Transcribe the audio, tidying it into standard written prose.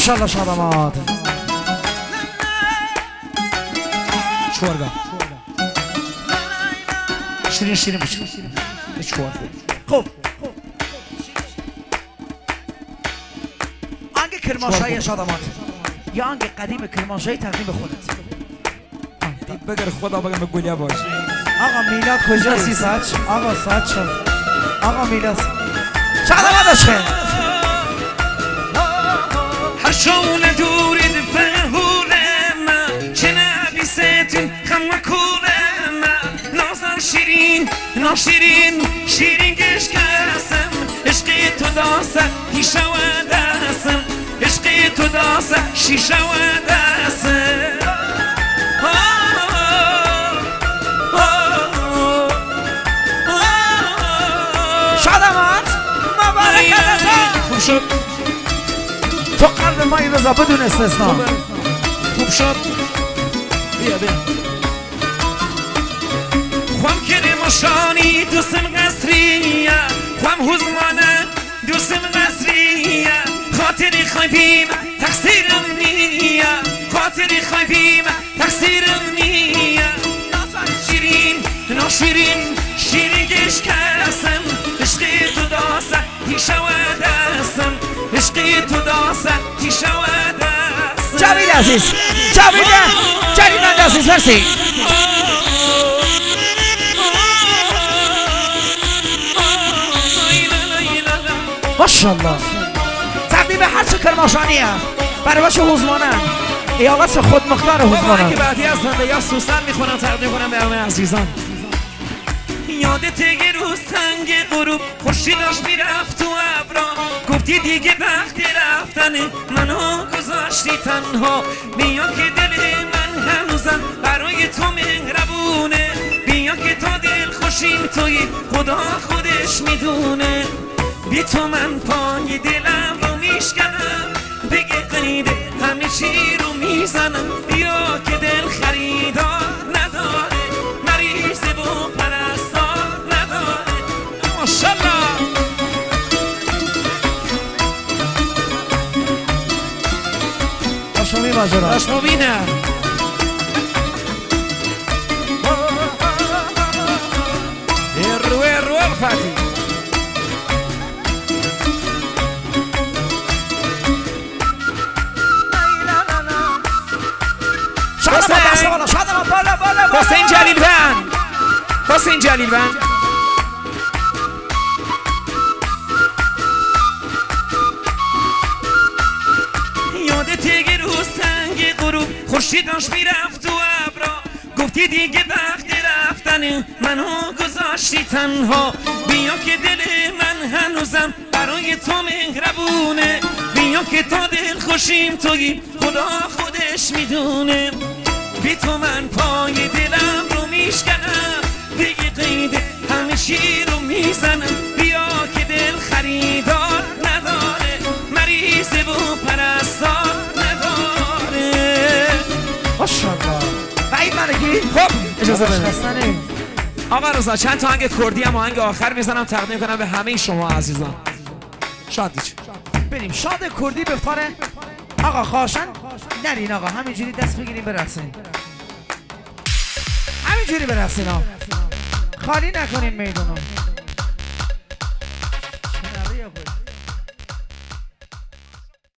ماشاءالله شادمات چورگا شیرین شیرین بچه چور خب آنگه کرماشای شادمات یا آنگه قدیم کرماشای تقدیم خودت بگر خدا بگم به گولیه باش. آقا میلاد کجاسی ساچ؟ آقا ساچ شد آقا میلاد شادمات باشه هر شونه دورید فهولم چه نبیستین خم کولم نازم شیرین ناشیرین شیرین گشکسم عشقی تو داسه هیشه و دستم عشقی تو داسه شیشه و دستم شادمات مبارکت خوب شد تو قلب ما این رضا بدون استثناء خوب شد بیا بیا خوام کرماشانی دوستم قصریه خوام هزمانه دوستم قصریه خاطری خواهیم تقصیرم نیه خاطری خواهیم تقصیرم نیه شیرین ناشیرین شیرین گشکسم عشقی تو داسه هیشه و دستم عشقی تو داسه هیشه و دستم جاوید عزیز جاوید عزیز مرسی ماشاءالله تقدیم هر چه کرماشانیه برای بچه حوزمانن ای آقاس خود مختار حوزمانن که بعدی از زنده یا سوسن میخونم تقدیم کنم به همه عزیزان یادت یه روز تنگ غروب خورشیداش میرفت تو ابرا گفتی دیگه وقت رفتن منو گذاشتی تنها بیا که دل من هنوزم برای تو مهربونه بیا که تا دل خوشیم توی خدا خودش میدونه بی تو من پای دلم رو میشکنم بگه قیده همه چی رو میزنم بیا که دل خریدار نداره مریضه و پرستار نداره ماشالله باشمی ماجرا باش مبینه رو الفتی حسین جلیل بند حسین جلیل بند یادت یه روز تنگ غروب خورشیداش میرفت تو ابرا گفتی دیگه وقت رفتن منو گذاشتی تنها بیا که دل من هنوزم برای تو مهربونه بیا که تا دل خوشیم توی خدا خودش میدونه بی تو من پای دلم رو میشکنم دیگه قیده همه چی رو میزنم بیا که دل خریدار نداره مریضه و پرستار نداره ماشاءالله بعید منگی خب اجازه بده خستنه آقا رضا چند تا آهنگ کردی هم آهنگ آخر میزنم تقدیم کنم به همه شما عزیزان شاد دیچ بریم شاد کردی بفاره آقا خواهشن نرین آقا همینجوری دست بگیریم برقصین همینجوری برقصین ها خالی نکنین میدونو